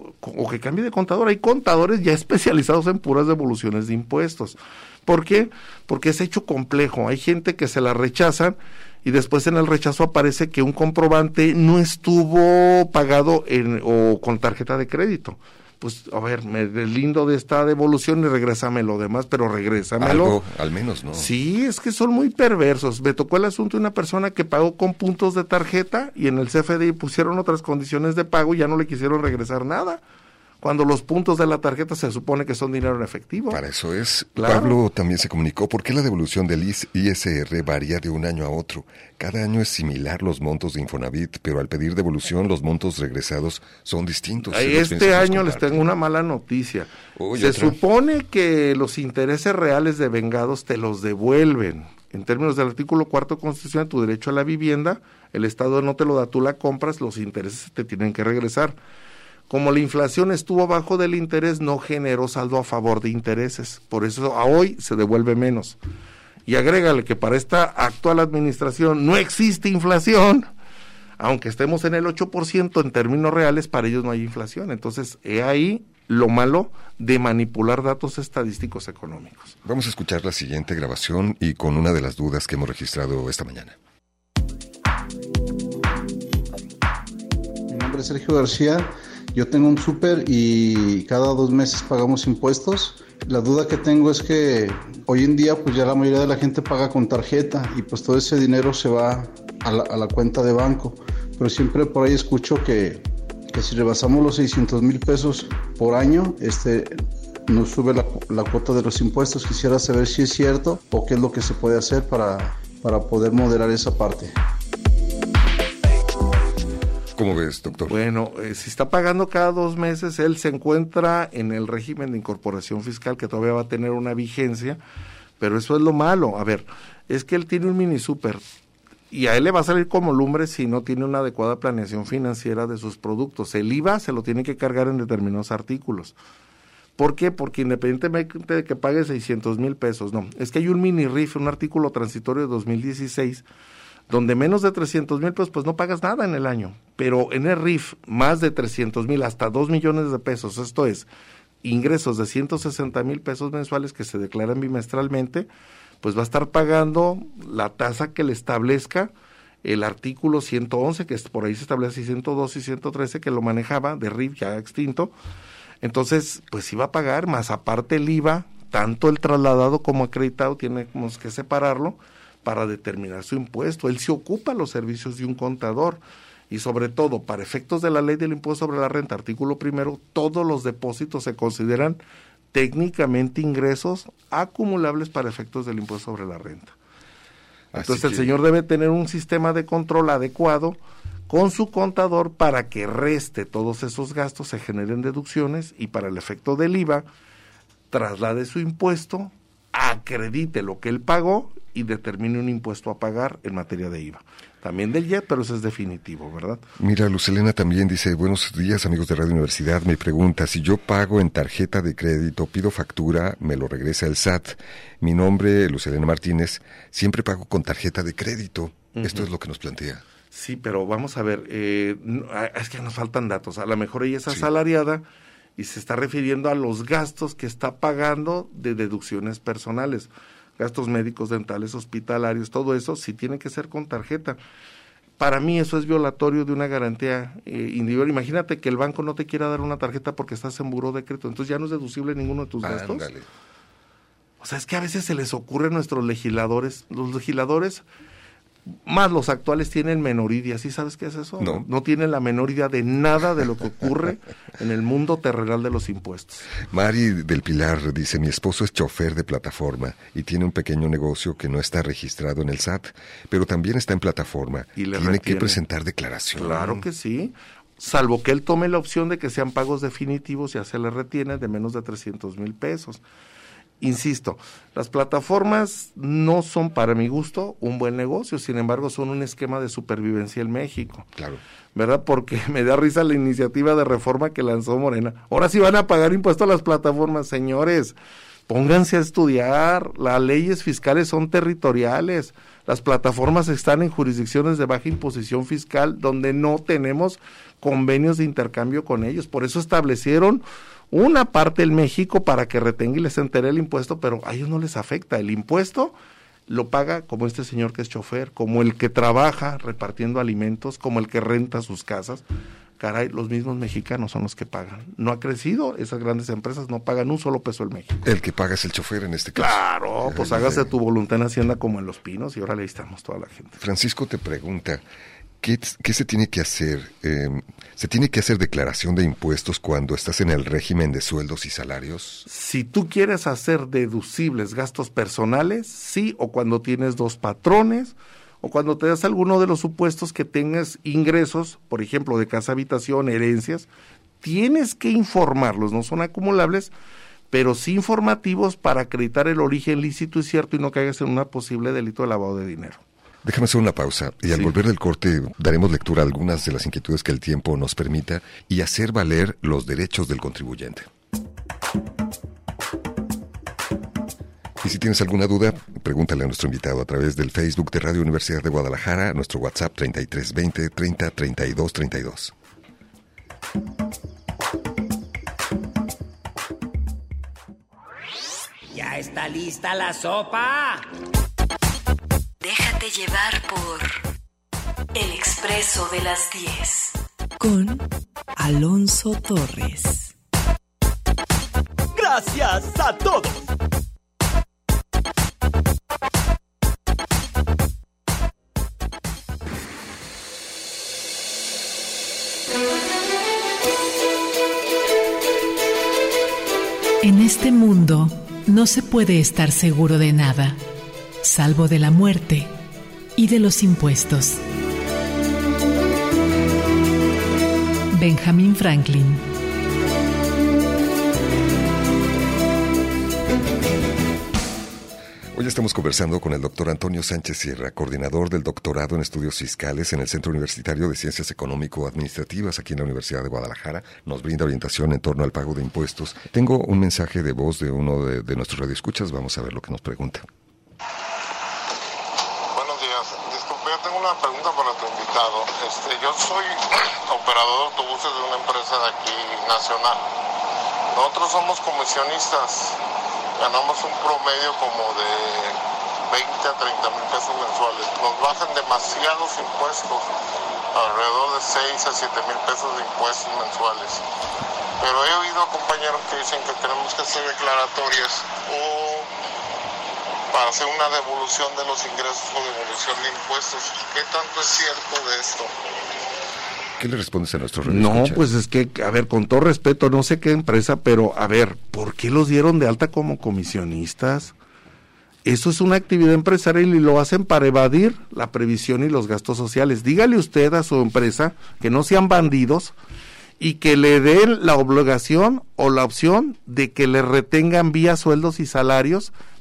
o que cambie de contador. Hay contadores ya especializados en puras devoluciones de impuestos. ¿Por qué? Porque es hecho complejo. Hay gente que se la rechazan y después en el rechazo aparece que un comprobante no estuvo pagado o con tarjeta de crédito. Pues, a ver, me deslindo de esta devolución y regrésame lo demás, pero regrésamelo. Algo, al menos, ¿no? Sí, es que son muy perversos. Me tocó el asunto de una persona que pagó con puntos de tarjeta y en el CFDI pusieron otras condiciones de pago y ya no le quisieron regresar nada, cuando los puntos de la tarjeta se supone que son dinero en efectivo. Para eso es. Claro. Pablo también se comunicó. ¿Por qué la devolución del ISR varía de un año a otro? Cada año es similar los montos de Infonavit, pero al pedir devolución los montos regresados son distintos. Este año les tengo una mala noticia. Se supone que los intereses reales de vengados te los devuelven. En términos del artículo 4 Constitución, tu derecho a la vivienda, el Estado no te lo da, tú la compras, los intereses te tienen que regresar. Como la inflación estuvo abajo del interés, no generó saldo a favor de intereses. Por eso a hoy se devuelve menos. Y agrégale que para esta actual administración no existe inflación. Aunque estemos en el 8% en términos reales, para ellos no hay inflación. Entonces, he ahí lo malo de manipular datos estadísticos económicos. Vamos a escuchar la siguiente grabación y con una de las dudas que hemos registrado esta mañana. Mi nombre es Sergio García. Yo tengo un súper y cada 2 meses pagamos impuestos. La duda que tengo es que hoy en día pues ya la mayoría de la gente paga con tarjeta y pues todo ese dinero se va a la cuenta de banco. Pero siempre por ahí escucho que si rebasamos los 600,000 pesos por año, nos sube la cuota de los impuestos. Quisiera saber si es cierto o qué es lo que se puede hacer para poder moderar esa parte. ¿Cómo ves, doctor? Bueno, si está pagando cada 2 meses, él se encuentra en el régimen de incorporación fiscal que todavía va a tener una vigencia, pero eso es lo malo. A ver, es que él tiene un mini súper y a él le va a salir como lumbre si no tiene una adecuada planeación financiera de sus productos. El IVA se lo tiene que cargar en determinados artículos. ¿Por qué? Porque independientemente de que pague 600,000 pesos, no, es que hay un mini RIF, un artículo transitorio de 2016, donde menos de 300,000 pesos, pues no pagas nada en el año. Pero en el RIF, más de 300,000 hasta 2 millones de pesos, esto es, ingresos de 160,000 pesos mensuales que se declaran bimestralmente, pues va a estar pagando la tasa que le establezca el artículo 111, que por ahí se establece 102 y 113, que lo manejaba, de RIF ya extinto. Entonces, pues sí va a pagar, más aparte el IVA, tanto el trasladado como acreditado, tenemos que separarlo para determinar su impuesto. Él se ocupa los servicios de un contador y sobre todo para efectos de la ley del impuesto sobre la renta, artículo 1, todos los depósitos se consideran técnicamente ingresos acumulables para efectos del impuesto sobre la renta. Entonces el señor debe tener un sistema de control adecuado con su contador para que reste todos esos gastos, se generen deducciones y para el efecto del IVA traslade su impuesto acredite lo que él pagó y determine un impuesto a pagar en materia de IVA. También del IEP, pero eso es definitivo, ¿verdad? Mira, Lucelena también dice, buenos días amigos de Radio Universidad, me pregunta, si yo pago en tarjeta de crédito, pido factura, me lo regresa el SAT. Mi nombre, Lucelena Martínez, siempre pago con tarjeta de crédito. Esto es lo que nos plantea. Sí, pero vamos a ver, es que nos faltan datos. A lo mejor ella es asalariada y se está refiriendo a los gastos que está pagando de deducciones personales. Gastos médicos, dentales, hospitalarios, todo eso sí tiene que ser con tarjeta. Para mí eso es violatorio de una garantía individual. Imagínate que el banco no te quiera dar una tarjeta porque estás en buró de crédito, entonces ya no es deducible ninguno de tus gastos. O sea, es que a veces se les ocurre a nuestros legisladores, los legisladores más los actuales tienen menor idea. ¿Sí sabes qué es eso? No tienen la menor idea de nada de lo que ocurre en el mundo terrenal de los impuestos. Mari del Pilar dice, mi esposo es chofer de plataforma y tiene un pequeño negocio que no está registrado en el SAT, pero también está en plataforma. Y tiene que presentar declaración. Claro que sí, salvo que él tome la opción de que sean pagos definitivos, ya se le retiene de menos de 300,000 pesos. Insisto, las plataformas no son, para mi gusto, un buen negocio, sin embargo son un esquema de supervivencia en México. Claro. ¿Verdad? Porque me da risa la iniciativa de reforma que lanzó Morena. Ahora sí van a pagar impuestos a las plataformas, señores. Pónganse a estudiar, las leyes fiscales son territoriales, las plataformas están en jurisdicciones de baja imposición fiscal donde no tenemos convenios de intercambio con ellos, por eso establecieron una parte en México para que retenga y les entere el impuesto, pero a ellos no les afecta. El impuesto lo paga como este señor que es chofer, como el que trabaja repartiendo alimentos, como el que renta sus casas. Caray, los mismos mexicanos son los que pagan. No ha crecido, esas grandes empresas no pagan un solo peso en México. El que paga es el chofer en este caso. Claro, pues hágase tu voluntad en Hacienda como en Los Pinos y ahora le estamos toda la gente. Francisco te pregunta, ¿qué se tiene que hacer? ¿Se tiene que hacer declaración de impuestos cuando estás en el régimen de sueldos y salarios? Si tú quieres hacer deducibles gastos personales, sí, o cuando tienes dos patrones, o cuando te das alguno de los supuestos que tengas ingresos, por ejemplo, de casa habitación, herencias, tienes que informarlos, no son acumulables, pero sí informativos para acreditar el origen lícito y cierto y no caigas en un posible delito de lavado de dinero. Déjame hacer una pausa y al volver del corte daremos lectura a algunas de las inquietudes que el tiempo nos permita y hacer valer los derechos del contribuyente. Y si tienes alguna duda, pregúntale a nuestro invitado a través del Facebook de Radio Universidad de Guadalajara, nuestro WhatsApp 3320 30 32 32. ¿Ya está lista la sopa? Déjate llevar por El Expreso de las 10. Con Alonso Torres. Gracias a todos. En este mundo no se puede estar seguro de nada, salvo de la muerte y de los impuestos. Benjamin Franklin. Hoy estamos conversando con el doctor Antonio Sánchez Sierra, coordinador del doctorado en estudios fiscales en el Centro Universitario de Ciencias Económico-Administrativas aquí en la Universidad de Guadalajara. Nos brinda orientación en torno al pago de impuestos. Tengo un mensaje de voz de uno de nuestros radioescuchas. Vamos a ver lo que nos pregunta. Buenos días. Disculpe, yo tengo una pregunta para tu invitado. Yo soy operador de autobuses de una empresa de aquí nacional. Nosotros somos comisionistas. Ganamos un promedio como de 20 a 30 mil pesos mensuales. Nos bajan demasiados impuestos, alrededor de 6 a 7 mil pesos de impuestos mensuales. Pero he oído a compañeros que dicen que tenemos que hacer declaratorias o para hacer una devolución de los ingresos o devolución de impuestos. ¿Qué tanto es cierto de esto? ¿Qué le respondes a nuestro No, pues es que, a ver, con todo respeto, no sé qué empresa, pero a ver, ¿por qué los dieron de alta como comisionistas? Eso es una actividad empresarial y lo hacen para evadir la previsión y los gastos sociales. Dígale usted a su empresa que no sean bandidos y que le den la obligación o la opción de que le retengan vía sueldos y salarios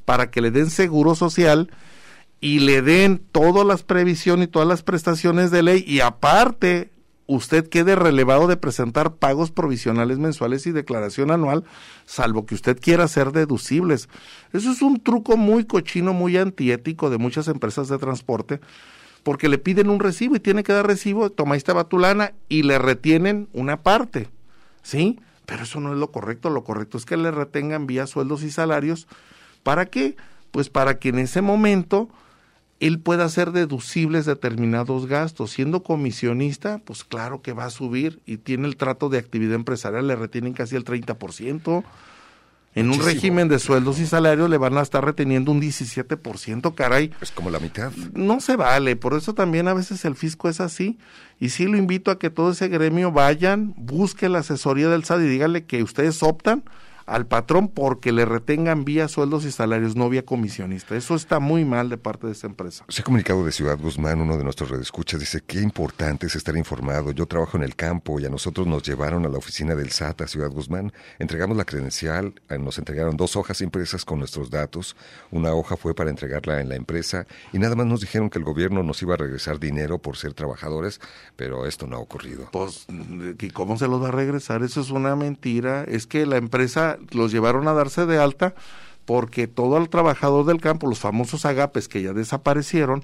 para que le den seguro social y le den todas las previsiones y todas las prestaciones de ley, y aparte usted quede relevado de presentar pagos provisionales mensuales y declaración anual, salvo que usted quiera hacer deducibles. Eso es un truco muy cochino, muy antiético de muchas empresas de transporte, porque le piden un recibo y tiene que dar recibo, toma, ahí estaba tu lana, y le retienen una parte, ¿sí? Pero eso no es lo correcto es que le retengan vía sueldos y salarios. ¿Para qué? Pues para que en ese momento él pueda hacer deducibles determinados gastos. Siendo comisionista, pues claro que va a subir, y tiene el trato de actividad empresarial, le retienen casi el 30%. En Muchísimo. Un régimen de sueldos y salarios le van a estar reteniendo un 17%, caray. Es como la mitad. No se vale, por eso también a veces el fisco es así. Y sí lo invito a que todo ese gremio vayan, busque la asesoría del SAT y díganle que ustedes optan al patrón porque le retengan vía sueldos y salarios, no vía comisionista. Eso está muy mal de parte de esta empresa. Se ha comunicado de Ciudad Guzmán, uno de nuestros radioescuchas, dice, qué importante es estar informado. Yo trabajo en el campo y a nosotros nos llevaron a la oficina del SAT a Ciudad Guzmán, entregamos la credencial, nos entregaron 2 hojas impresas con nuestros datos, una hoja fue para entregarla en la empresa y nada más nos dijeron que el gobierno nos iba a regresar dinero por ser trabajadores, pero esto no ha ocurrido. Pues, ¿y cómo se los va a regresar? Eso es una mentira. Es que la empresa los llevaron a darse de alta porque todo el trabajador del campo, los famosos agapes que ya desaparecieron,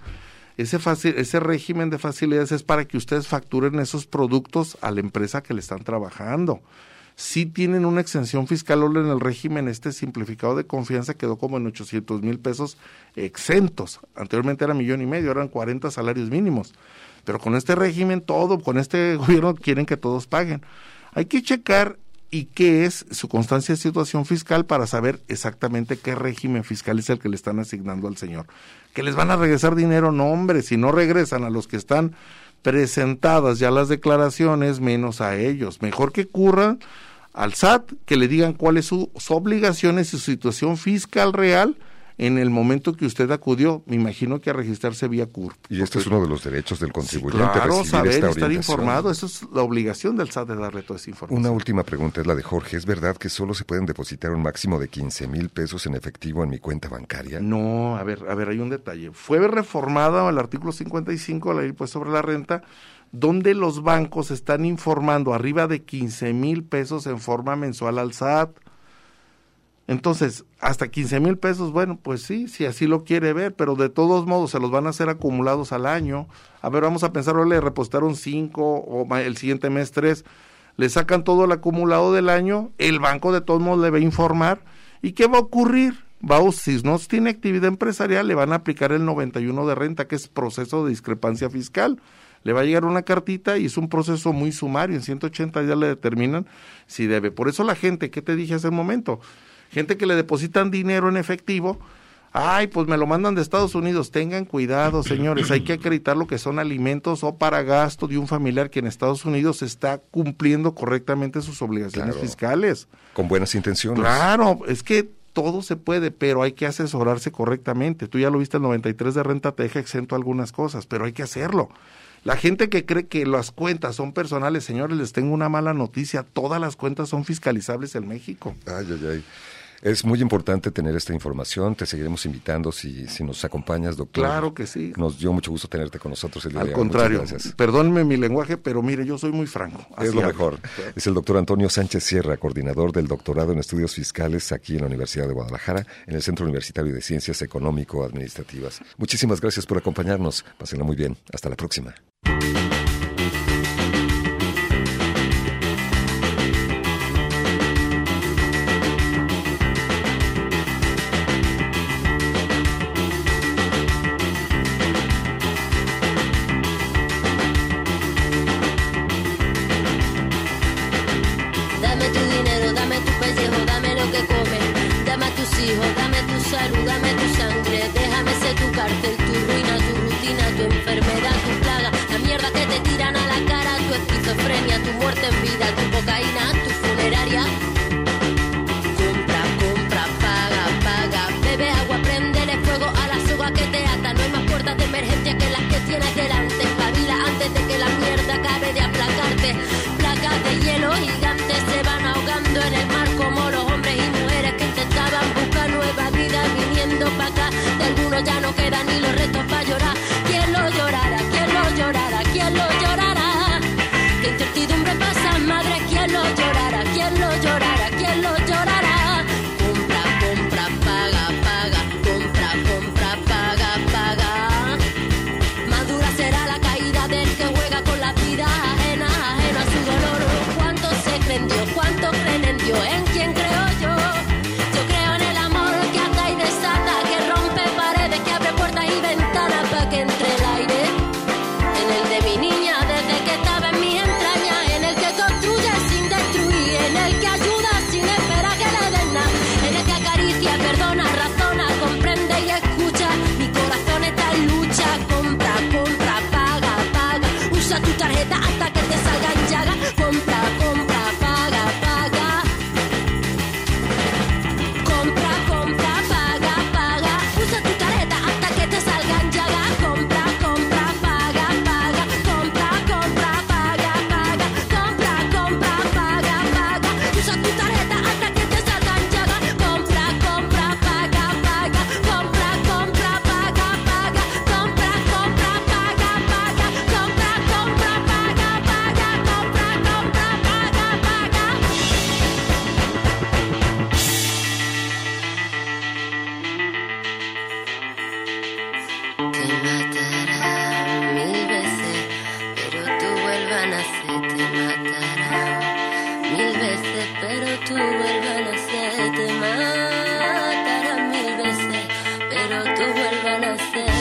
ese régimen de facilidades es para que ustedes facturen esos productos a la empresa que le están trabajando. Sí tienen una exención fiscal, en el régimen simplificado de confianza quedó como en 800,000 pesos exentos. Anteriormente era 1,5 millones, eran 40 salarios mínimos. Pero con este régimen con este gobierno quieren que todos paguen. Hay que checar y qué es su constancia de situación fiscal para saber exactamente qué régimen fiscal es el que le están asignando al señor. ¿Que les van a regresar dinero? No, hombre, si no regresan a los que están presentadas ya las declaraciones, menos a ellos. Mejor que curran al SAT, que le digan cuáles son sus obligaciones y su situación fiscal real en el momento que usted acudió, me imagino que a registrarse vía CURP. Y este es uno de los derechos del contribuyente, claro, recibir saber, esta estar orientación. informado, eso es la obligación del SAT de darle toda esa información. Una última pregunta es la de Jorge. ¿Es verdad que solo se pueden depositar un máximo de 15,000 pesos en efectivo en mi cuenta bancaria? No, a ver, hay un detalle. Fue reformada el artículo 55 de la ley impuesto sobre la renta, donde los bancos están informando arriba de 15,000 pesos en forma mensual al SAT. Entonces, hasta 15,000 pesos, bueno, pues sí, si así lo quiere ver, pero de todos modos se los van a hacer acumulados al año. A ver, vamos a pensar, ahora le repostaron 5 o el siguiente mes 3, le sacan todo el acumulado del año, el banco de todos modos le va a informar. ¿Y qué va a ocurrir? Si no tiene actividad empresarial, le van a aplicar el 91 de renta, que es proceso de discrepancia fiscal. Le va a llegar una cartita y es un proceso muy sumario, en 180 días le determinan si debe. Por eso la gente, ¿qué te dije hace un momento? Gente que le depositan dinero en efectivo, ay, pues me lo mandan de Estados Unidos. Tengan cuidado, señores, hay que acreditar lo que son alimentos o para gasto de un familiar que en Estados Unidos está cumpliendo correctamente sus obligaciones fiscales. Con buenas intenciones. Claro, es que todo se puede, pero hay que asesorarse correctamente. Tú ya lo viste, el 93 de renta te deja exento algunas cosas, pero hay que hacerlo. La gente que cree que las cuentas son personales, señores, les tengo una mala noticia, todas las cuentas son fiscalizables en México. Ay, ay, ay. Es muy importante tener esta información, te seguiremos invitando si nos acompañas, doctor. Claro que sí. Nos dio mucho gusto tenerte con nosotros el día de hoy. Al contrario, gracias. Perdónenme mi lenguaje, pero mire, yo soy muy franco. Es lo mejor. Es el doctor Antonio Sánchez Sierra, coordinador del doctorado en estudios fiscales aquí en la Universidad de Guadalajara, en el Centro Universitario de Ciencias Económico-Administrativas. Muchísimas gracias por acompañarnos. Pásenla muy bien. Hasta la próxima. Dame tu salud, dame tu sangre, déjame ser tu cárcel, tu ruina, tu rutina, tu enfermedad, tu plaga, la mierda que te tiran a la cara, tu esquizofrenia, tu muerte en vida, tu cocaína, tu funeraria. Compra, compra, paga, paga, bebe agua, préndele fuego a la soga que te ata, no hay más puertas de emergencia que las que tienes delante, espabila antes de que la mierda acabe de aplacarte, placas de hielo gigantes se van ahogando en el mar como los hombres y mujeres que intentaban buscar nueva vida viniendo ¿quién lo llorará? ¿Quién lo llorará? Compra, compra, paga, paga, compra, compra, paga, paga. Madura será la caída del que juega con la vida ajena, ajeno a su dolor. ¿Cuánto se cree en Dios? ¿Cuánto creen en Dios? ¿En quién creo yo? Yo creo en el amor que ata y desata, que rompe paredes, que abre puertas y ventanas para que entre el aire. En el de mi niña desde que estaba en mis entrañas, en el que construye sin destruir, en el que ayuda sin esperar que le den nada, en el que acaricia, perdona, razona, comprende y escucha. Mi corazón está en lucha. Compra, compra, paga, paga. Usa tu tarjeta hasta que te salgan llagas. Compra, compra, paga, paga. Compra, compra, paga, paga. Usa tu tarjeta hasta que te salgan llagas. Compra, compra, paga, paga. Compra, compra, paga, paga. Compra, compra, paga, paga. Usa tu tarjeta hasta que te salgan llagas. Compra, compra, paga, paga. Compra, compra, paga, paga. Compra, compra, paga, paga. Compra, compra, paga, paga. Compra, compra, paga, paga. Te matarán 1000 veces, pero tú vuelvas a nacer. Te matarán 1000 veces, pero tú vuelvas a nacer. Te matarán 1000 veces, pero tú vuelvas a nacer.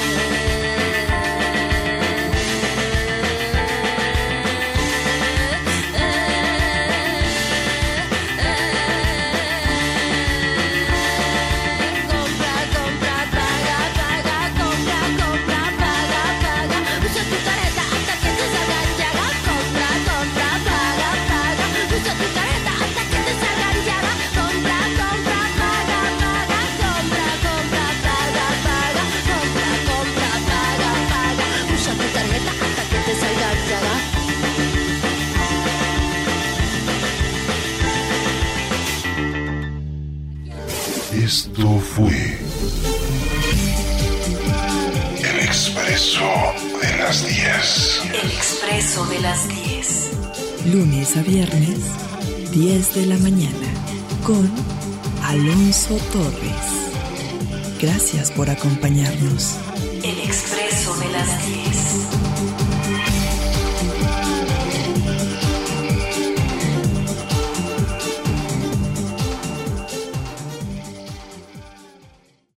Compra, compra, paga, paga. Compra, compra, paga, paga. Usa tu tarjeta hasta que te salgan llagas. Compra, compra, paga, paga. Usa tu tarjeta hasta que te salgan llagas. Compra, compra, paga, paga. Compra, compra, paga, paga. Compra, compra, paga, paga. Usa tu tarjeta hasta que te salgan llagas. Esto fue El Expreso de las 10. El Expreso de las 10. Lunes a viernes, 10 de la mañana, con Alonso Torres. Gracias por acompañarnos. El Expreso de las 10.